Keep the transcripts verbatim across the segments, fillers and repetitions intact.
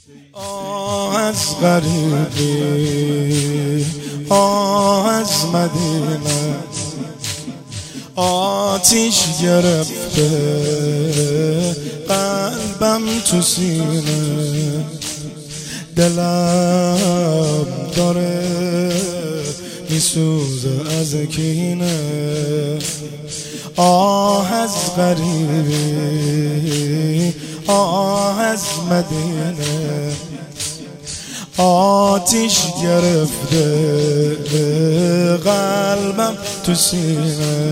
آه از غریبی، آه از مدینه، آتیش گرفته قلبم تو سینه، دلم داره میسوزه از کینه. آه از غریبی، آه از مدینه، آتیش گرفته قلبم تو سینه،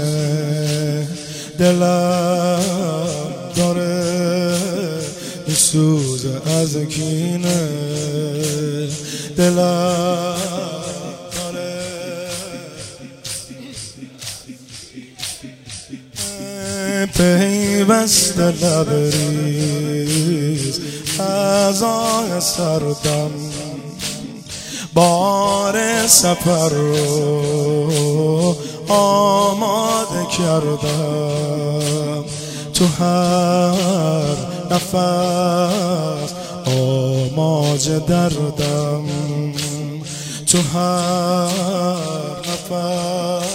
دلم داره میسوزه از کینه، دلم داره پیوسته لبریز از آه سردم، بار سفر رو آماده کردم، تو هر نفس آماج دردم، تو هر نفس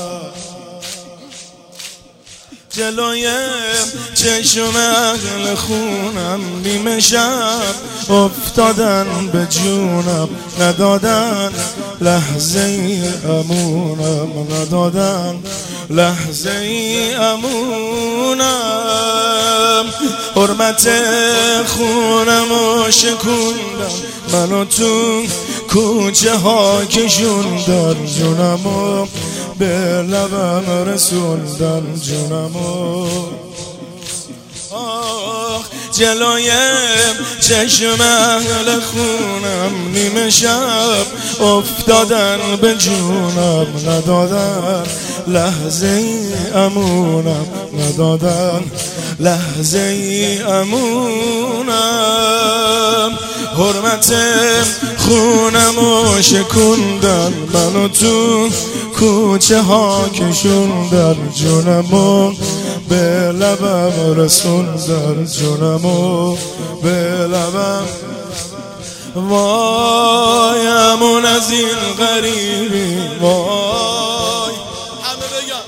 جلوی چشم اهل خونم نیمه شب افتادن به جونم، ندادن لحظه ای امونم، ندادن لحظه ای امونم. حرمت خونم و شکوندم، منو تو کوچه ها کشوندن، جونمو به لبم رسوندن، جونمو. آخ جلوی چشم اهل خونم نیمه شب افتادن به جونم، ندادن لحظه ای امونم، ندادن لحظه ای امونم. حرمت خونم و شکوندن، منو تو کوچه ها کشوندن، جونمو به لبم رسوندن، جونمو به لبم. وای امون از این غریبی، وای همه بگم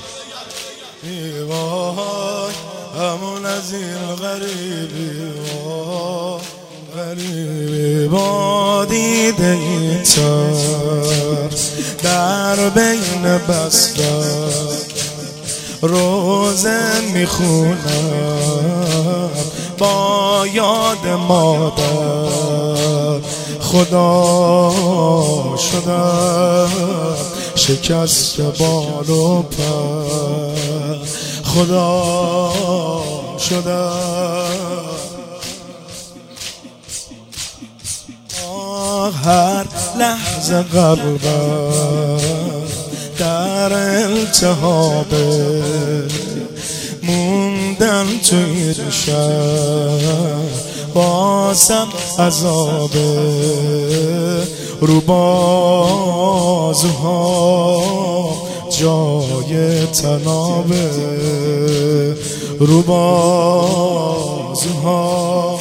وای امون از این غریبی، وای غریبی با دیده این تر در بین بستر روزه میخونم، با یاد مادر خدا شدم، شکست بال و پر خدا شدم. هر لحظه قلبم در التهابه، موندن تو این شب باسم عذابه، رو بازوها جای تنابه، رو بازوها.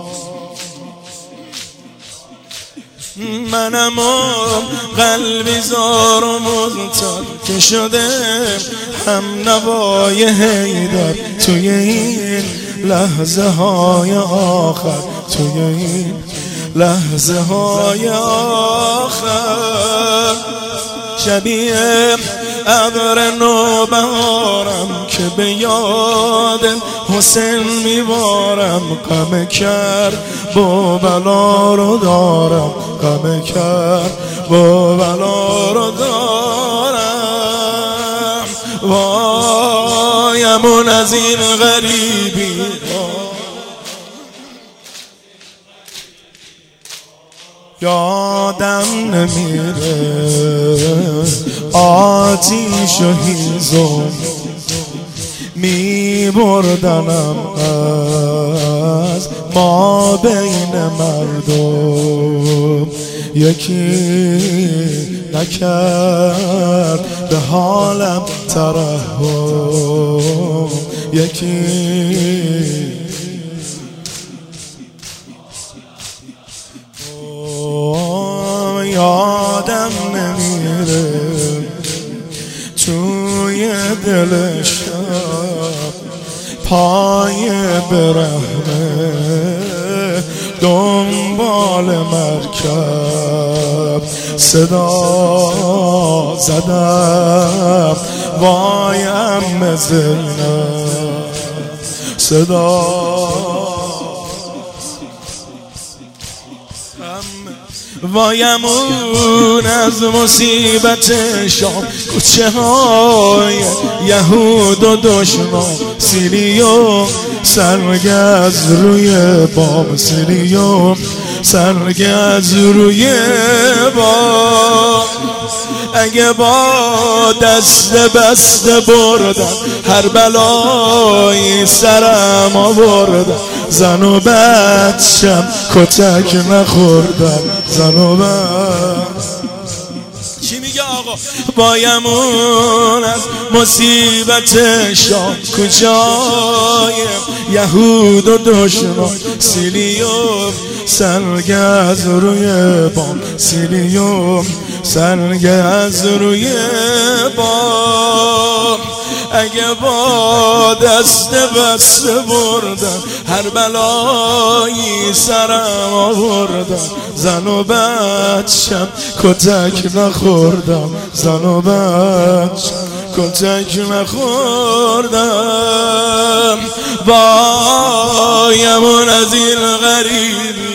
منم و قلبی زار و مضطر که شده هم نوای حیدر، توی این لحظه های آخر، توی این لحظه های آخر. شبیه ابر نوبهارم که به یاد حسین میبارم، غم کرد با بلا رو دارم، غم کرد با بلا رو دارم. وایمون از این غریبی، یادم نمیره آتیش و هیزم می بردنم از ما بین مردم، یکی نکرد به حالم ترحم، یکی یادم نمیره توی دل شب پای برهنه دنبال مرکب صدا زدم وای ام زینب صدا وایمون از مصیبت شام کوچه های یهود و دشمن سیلیوم سرگ از روی بام سیلیوم سرگ از روی بام اگه با دست بسته بردم هر بلایی سرم آوردم زن و بچم کتک نخوردم زن و بچم چی میگه آقا بایمون از مصیبت شام کجای یهود و دشمن سیلیوم سرگ از روی بام سیلیوم سرگ از روی بام اگه با دست بسته بردم هر بلایی سرم آوردم زن و بچم کتک نخوردم زن و بچم کتک نخوردم وایمون از این غریبی